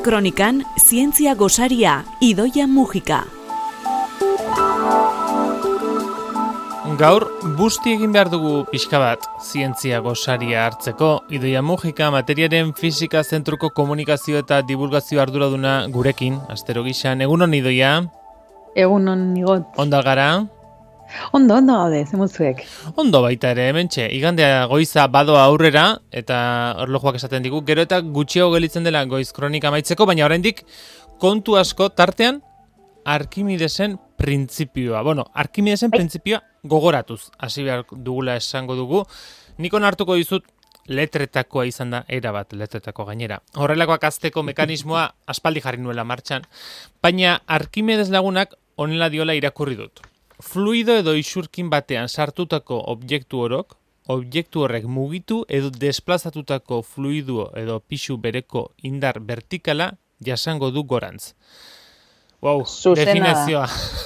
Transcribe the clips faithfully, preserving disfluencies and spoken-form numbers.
Kronikan, zientzia gosaria, Idoia Mujika. Gaur, busti egin behar dugu pixka bat zientzia gosaria hartzeko. Idoia Mujika, materiaren fisika zentruko komunikazio eta divulgazio arduraduna gurekin, astero gixan. Egunon, Idoia? Egunon, Igot. Ondo gara? Ondo, ondo gaude, zemutzuek. Ondo baita ere, hementxe. Igandea goiza badoa aurrera, eta erlojuak esaten digu, gero eta gutxiago gelitzen dela goiz kronika amaitzeko, baina oraindik kontu asko tartean Arkimidesen printzipioa. Bueno, Arkimidesen printzipioa gogoratuz, hasi behar dugula esango dugu. Nikon hartuko dizut letretakoa izan da, era bat letretako gainera. Horrelakoak azteko mekanismoa aspaldi jarri nuela martxan, baina Arkimedes lagunak honela diola irakurri dut. Fluido edo isurkin batean sartutako objektu orok, objektu horrek mugitu edo desplazatutako fluido edo pixu bereko indar vertikala jasango du gorantz. Wow, definizioa.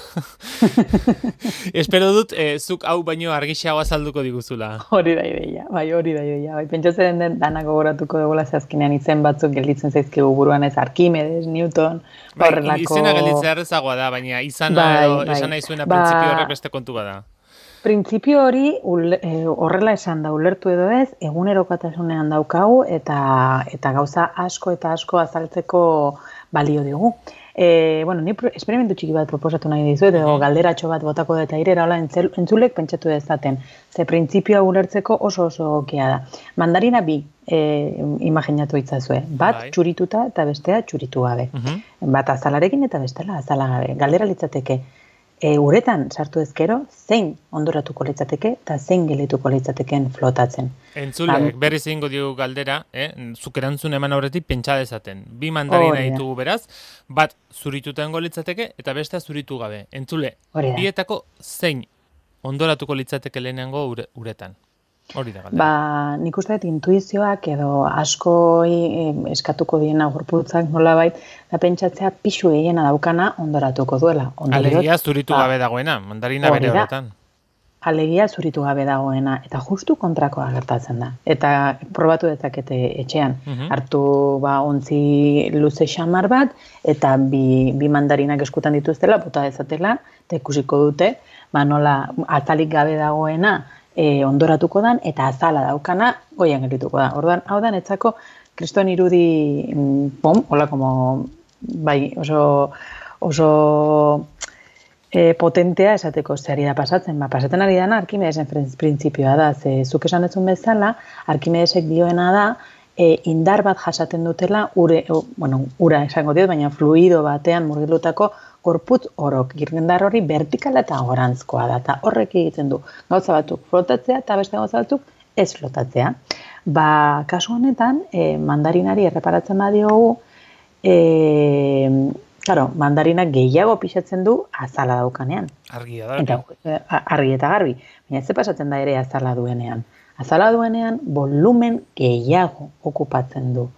Espero dut, eh, zuk hau baino argixagoa azalduko diguzula. Hori da ideia, bai, hori da ideia. Bai, pentsatzen den danak gogoratuko dugula zazkinean izen batzuk gelditzen zaizkigu buruan ez Arkimedes, Newton, bai, horrelako... Izena gelditzea errezagoa da, baina izana bai, edo bai. esan nahi zuena ba, printzipio horrek beste kontu bada. Printzipio hori ule, e, horrela esan da ulertu edo ez, egunerokotasunean daukagu eta, eta gauza asko eta asko azaltzeko balio digu. E, bueno, ni esperimentu txiki bat proposatu nahi dizuet, edo galderatxo bat botako da eta irera, hola, entzulek pentsatu dezaten. Ze printzipioa ulertzeko oso oso okea da. Mandarina bi e, imaginatu itzazue. Bat Bai. txurituta eta bestea txuritu gabe. Uh-huh. Bat azalarekin eta bestela azala gabe. Galdera litzateke, e, uretan sartu ezkero, zein ondoratuko litzateke eta zein gelituko litzateken flotatzen. Entzulek, Ba, berriz egingo diogu galdera, eh? Zuk erantzun eman aurretik pentsa dezaten. Bi mandarina Hori da. ditugu beraz, bat zurituta egongo litzateke eta bestea zuritu gabe. Entzule, Hori da. bietako zein ondoratuko litzateke lehenengo ure, uretan. Hori da galdera. Ba, nik uste dut intuizioak edo asko e, eskatuko diena gorputzak nolabait, da pentsatzea pixu gehiena daukana ondoratuko duela. Ondorioz, Alegia zuritu ba, gabe dagoena, mandarina hori bere da. horretan. Alegia zuritu gabe dagoena, eta justu kontrakoa gertatzen da. Eta probatu dezakete etxean. Mhm. Hartu ba, ontzi luze xamar bat, eta bi, bi mandarinak eskutan dituztela, bota dezatela, eta ikusiko dute, ba, nola atalik gabe dagoena e, ondoratuko dan, eta azala daukana goian geldituko da. Ordan, hau da, netzako, kriston irudi, mm, pom, hola, como, bai, oso, oso... E, potentea esateko zeari da pasatzen. Ba, pasatzen ari dana Arkimedesen printzipioa da. Ze zuk esan dezun bezala, Arkimedesek dioena da e, indar bat jasaten dutela, ure, o, bueno, ura esango diot, baina fluido batean murgilutako gorputz orok. Indar hori vertikala eta gorantzkoa da. Eta horrek egiten du gauza batzuk flotatzea eta beste gauza batzuk ez flotatzea. Ba, kasu honetan, e, mandarinari erreparatzen badiogu, e, Claro, mandarina gehiago pixatzen du azala daukanean. Argia da. Eta, eh, argi eta garbi. Baina ez pasatzen da ere azala duenean. Azala duenean volumen gehiago okupatzen du.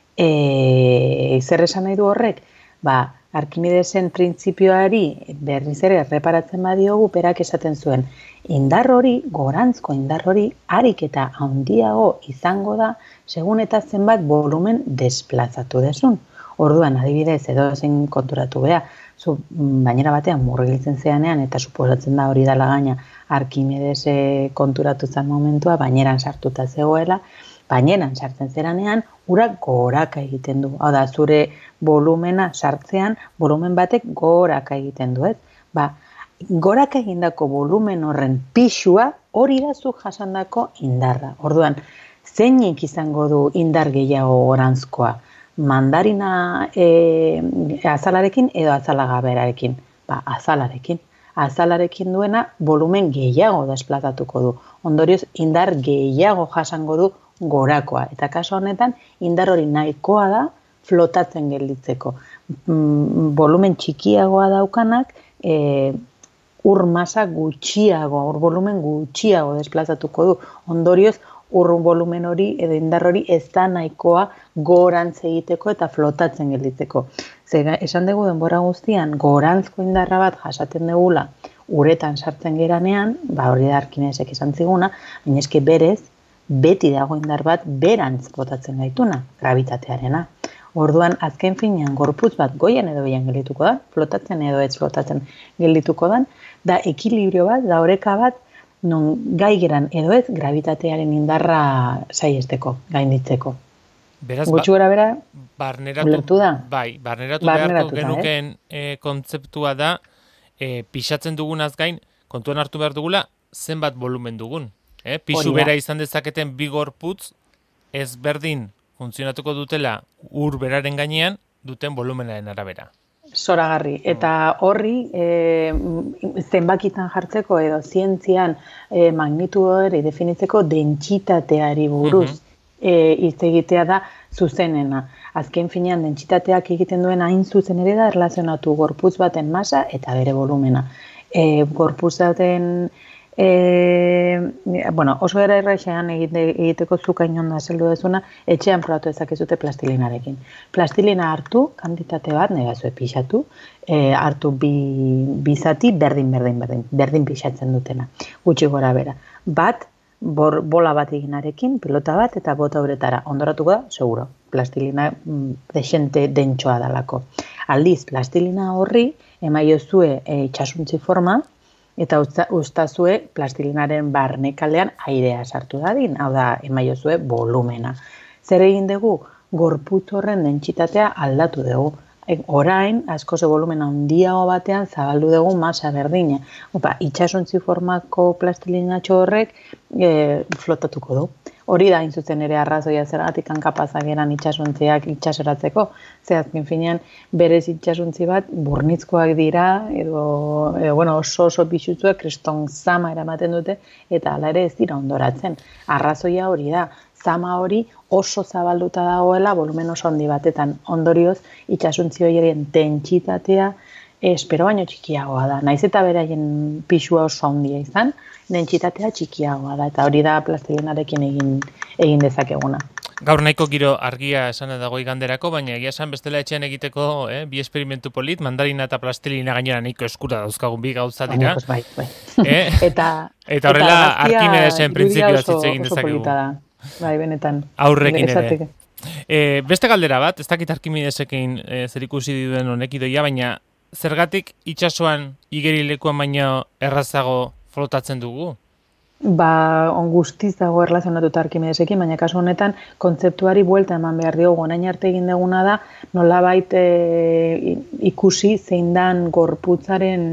E, zer esan nahi du horrek? Ba, Arkimedesen printzipioari berriz ere erreparatzen badiogu, berak esaten zuen, indar hori, gorantzko indar hori, harik eta handiago izango da, segun eta zenbat volumen desplazatu desun. Orduan, adibidez, edo zein konturatu beha, zu bainera batean murgiltzen zeanean, eta suposatzen da hori dala gaina Arkimedes konturatu zen momentua, baineran sartuta zegoela, baineran sartzen zeranean, ura goraka egiten du. Hau da, zure volumena sartzean, volumen batek goraka egiten du, ez? Ba, goraka egindako volumen horren pixua hori da zuk jasandako indarra. Orduan, zeinik izango du indar gehiago gorantzkoa? Mandarina e, azalarekin edo azalagaberarekin. Ba, azalarekin. Azalarekin duena volumen gehiago desplazatuko du. Ondorioz, indar gehiago jasango du gorakoa. Eta kaso honetan, indar hori nahikoa da flotatzen gelditzeko. Mm, volumen txikiagoa daukanak, e, ur masa gutxiago, ur volumen gutxiago desplazatuko du. Ondorioz, ur volumen hori edo indar hori ez da nahikoa gorantz egiteko eta flotatzen gelditzeko. Ze esan dugu denbora guztian gorantzko indarra bat jasaten dugula uretan sartzen geranean, ba hori da Arkimedesek esan ziguna, baina eske berez beti dago indar bat berantz botatzen gaituna, gravitatearena. Orduan, azken finean, gorputz bat goian edo behian geldituko da, flotatzen edo ez flotatzen geldituko da, da ekilibrio bat, da oreka bat, non gai geran edo ez, gravitatearen indarra saiesteko, gainditzeko. Beraz, Gutxi gora bera, barneratu, ulertu da? Bai, barneratu Barneratuta, beharko genuken eh? kontzeptua da, eh, pixatzen dugunaz gain, kontuan hartu behar dugula, zenbat volumen dugun. Eh? Pixu bera izan dezaketen bi gorputz, ez berdin funtzionatuko dutela ur beraren gainean, duten volumenaren arabera. Zoragarri. Eta horri, e, zenbakitan jartzeko edo zientzian e, magnitudo hori definitzeko dentsitateari buruz uh-huh. e, hitz egitea da zuzenena. Azken finean dentsitateak egiten duen hain zuzen ere da erlazionatu gorputz baten masa eta bere volumena. E, gorputz baten E, bueno, oso era erraixean egite, egiteko zuka inonda zeldu dezuna, etxean probatu ezakezute plastilinarekin. Plastilina hartu, kantitate bat, negazue pixatu, e, hartu bi, bi zati, berdin, berdin, berdin, berdin pixatzen dutena, gutxi gora bera. Bat, bor, bola bat eginarekin, pelota bat, eta bota horretara, ondoratuko da, seguro, plastilina mm, desente dentsoa dalako. Aldiz, plastilina horri, emaiozue e, itxasuntzi forma, eta ustazue plastilinaren barnekaldean airea sartu dadin, hau da, emaiozue volumena. Zer egin dugu, gorputz horren dentsitatea aldatu dugu. Orain, askoze volumena handiago batean zabaldu dugu masa berdina. Opa, itxasuntzi formako plastilinatxo horrek e, flotatuko du. Hori da, hain zuzen ere arrazoia zergatik hankapazak eran itxasuntziak itxasoratzeko. Ze azken finean, berez itxasuntzi bat burnitzkoak dira, edo, edo bueno, oso oso pixutzuak kriston zama eramaten dute, eta hala ere ez dira ondoratzen. Arrazoia hori da, zama hori oso zabalduta dagoela volumen oso handi batetan. Ondorioz, itxasuntzi horien dentsitatea espero baino txikiagoa da. Naiz eta beraien pixua oso handia izan, dentsitatea txikiagoa da, eta hori da plastilinarekin egin, egin dezakeguna. Gaur nahiko giro argia esan dago iganderako, baina egia esan bestela etxean egiteko eh, bi esperimentu polit, mandarina eta plastilina gainera nahiko eskura dauzkagun bi gauza dira. Pues bai, bai. Eh? eta, eta horrela Arkimedesen printzipioa hitz egin dezakegu. Bai, benetan. Aurrekin ere. E, beste galdera bat, ez dakit Arkimedesekin e, zer ikusi duen honek idoia, baina zergatik itsasoan igerilekuan baino errazago flotatzen dugu? Ba, on guztiz dago erlazionatuta Arkimedesekin, baina kasu honetan kontzeptuari buelta eman behar diogu. Orain arte egin duguna da, nolabait e, ikusi zein dan gorputzaren,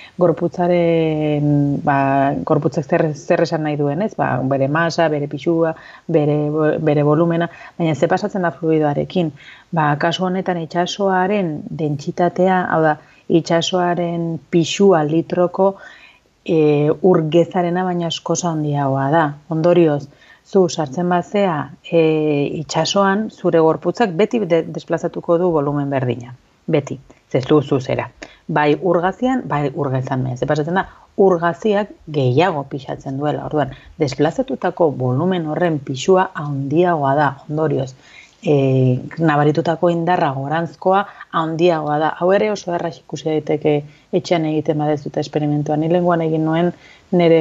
gorputzaren, ba, gorputzak zer, zer esan nahi duen, ez? Ba, bere masa, bere pixua, bere, bere volumena, baina ze pasatzen da fluidoarekin. Ba, kasu honetan itsasoaren dentsitatea, hau da, itsasoaren pixua litroko E, ur gezarena baina askosa handiagoa da. Ondorioz, zu sartzen bazea e, itsasoan zure gorputzak beti de, desplazatuko du volumen berdina. Beti, zezu zuzera. Bai urgazian, bai urgezan mez. Pasatzen da, urgaziak gehiago pixatzen duela. Orduan, desplazatutako volumen horren pixua handiagoa da. Ondorioz, E, nabaritutako indarra gorantzkoa handiagoa da. Hau ere oso erraz ikusi daiteke etxean egiten badezuta esperimentuan. Ni lenguan egin nuen nire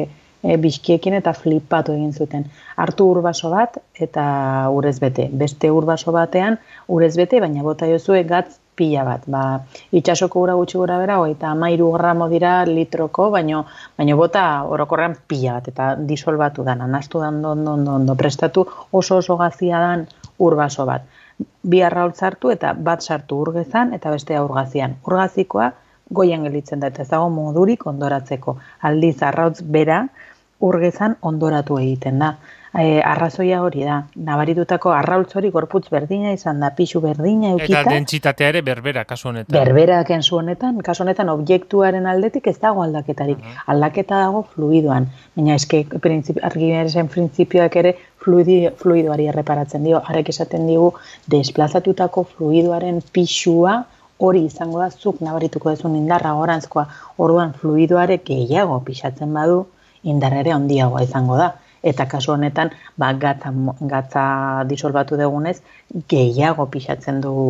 e, bizkiekin eta flipatu egin zuten. Hartu urbaso bat eta urez bete. Beste urbaso batean urez bete, baina bota jozue gatz pila bat. Ba, itxasoko ura gutxi gura bera, eta hamairu gramo dira litroko, baino, baino bota orokorrean pila bat, eta disolbatu dan, anastu dan, ondo, ondo, ondo, prestatu oso oso gazia dan urbaso bat. Bi arrautz hartu eta bat sartu urgezan eta bestea urgazian. Urgazikoa goian gelditzen da eta ez dago modurik ondoratzeko. Aldiz arrautz bera urgezan ondoratu egiten da. E, arrazoia hori da. Nabaritutako arrautz hori gorputz berdina izan da, pixu berdina eukita. Eta dentsitatea ere berbera kasu honetan. Berbera kenzu honetan, kasu honetan objektuaren aldetik ez dago aldaketarik. Uh-huh. Aldaketa dago fluidoan. Baina eske Arkimedesen printzipioak ere fluidi, fluidoari erreparatzen dio. Arek esaten digu desplazatutako fluidoaren pixua hori izango da zuk nabarituko dezun indarra gorantzkoa. Orduan fluidoarek gehiago pixatzen badu indarra ere handiagoa izango da. Eta kasu honetan, ba, gatza, gatza disolbatu dugunez, gehiago pixatzen du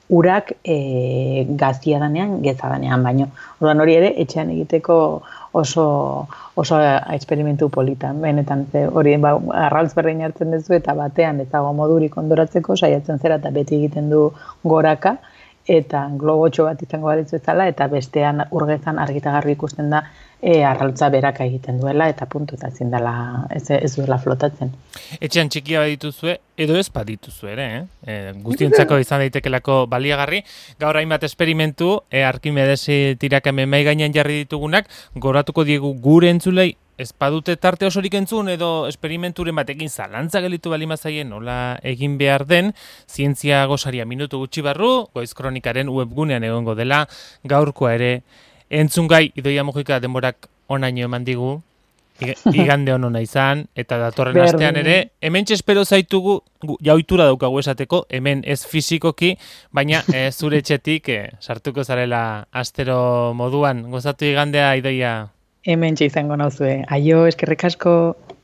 urak e, gazia danean, geza danean, baino. Orduan hori ere, etxean egiteko oso, oso esperimentu politan. Benetan, ze hori ba, arraltz berdin hartzen duzu eta batean ez dago modurik ondoratzeko, saiatzen zera eta beti egiten du goraka, eta globotxo bat izango balitzu ezala, eta bestean urgezan argita garbi ikusten da e, arraltza beraka egiten duela, eta puntu eta ezin dela, ez, ez duela flotatzen. Etxean txikia badituzue, edo ez badituzue ere, eh? E, guztientzako izan daitekelako baliagarri. Gaur hainbat esperimentu, e, Arkimedesi tirakamen mai gainean jarri ditugunak, goratuko diegu gure entzulei, ez badute tarte osorik entzun edo esperimenturen batekin zalantza gelitu bali mazaien nola egin behar den, zientzia gosaria minutu gutxi barru, Goiz Kronikaren webgunean egongo dela, gaurkoa ere entzungai Idoia Mujika denborak onaino eman digu, igande honona izan, eta datorren astean ere, hemen espero zaitugu, jauitura daukagu esateko, hemen ez fizikoki, baina e, zure etxetik e, sartuko zarela astero moduan. Gozatu igandea, Idoia. Hemen izango nauzue. Aio, eskerrik asko.